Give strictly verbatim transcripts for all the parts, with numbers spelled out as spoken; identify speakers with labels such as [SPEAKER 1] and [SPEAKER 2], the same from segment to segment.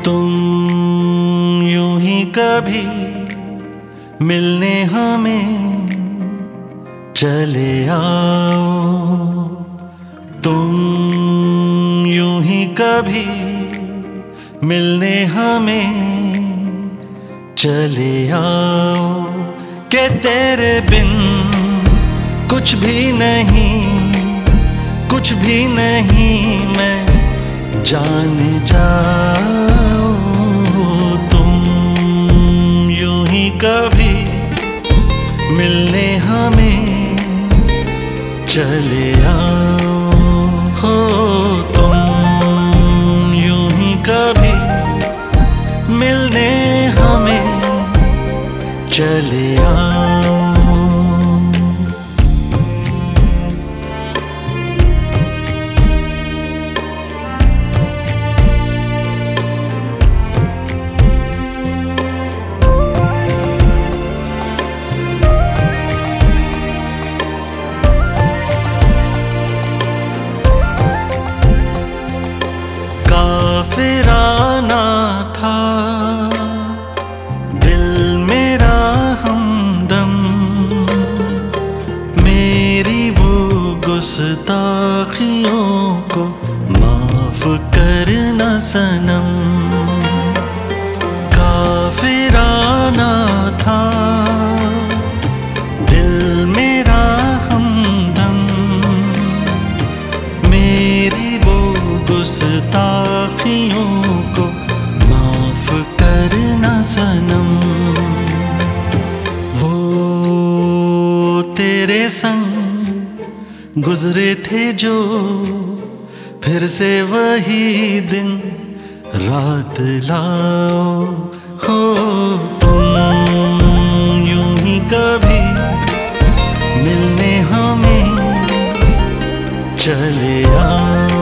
[SPEAKER 1] तुम यूं ही कभी मिलने हमें चले आओ। तुम यूं ही कभी मिलने हमें चले आओ। के तेरे बिन कुछ भी नहीं, कुछ भी नहीं मैं जान जाओ। तुम यूं ही कभी मिलने हमें चले आओ। हो तुम यूं ही कभी मिलने हमें चले आओ। काफिराना था दिल मेरा हमदम, मेरी वो गुस्ताखियों को माफ करना सनम। काफिराना था दिल मेरा हमदम, मेरी वो गुस्ताखियों को माफ करना सनम। वो तेरे संग गुजरे थे जो फिर से वही दिन रात लाओ। हो तुम यूं ही कभी मिलने हमें चले आओ।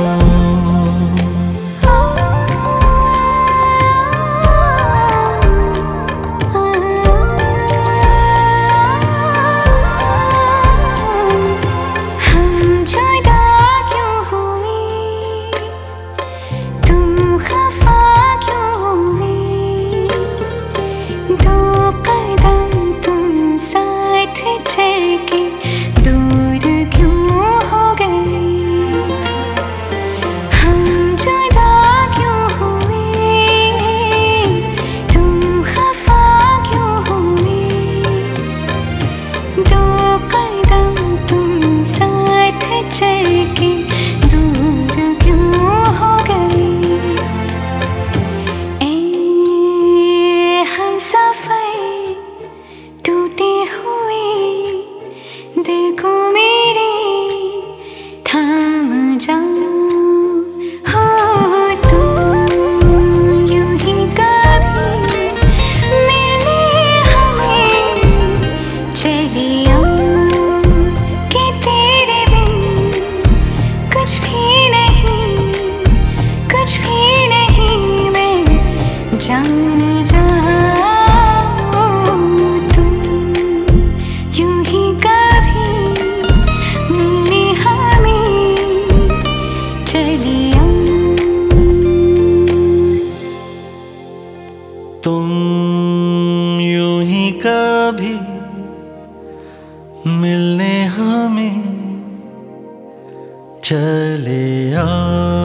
[SPEAKER 2] जान जाओ तुम यूं ही कभी मिलने हमें चले आओ।
[SPEAKER 1] तुम यूं ही कभी मिलने हमें चले आओ।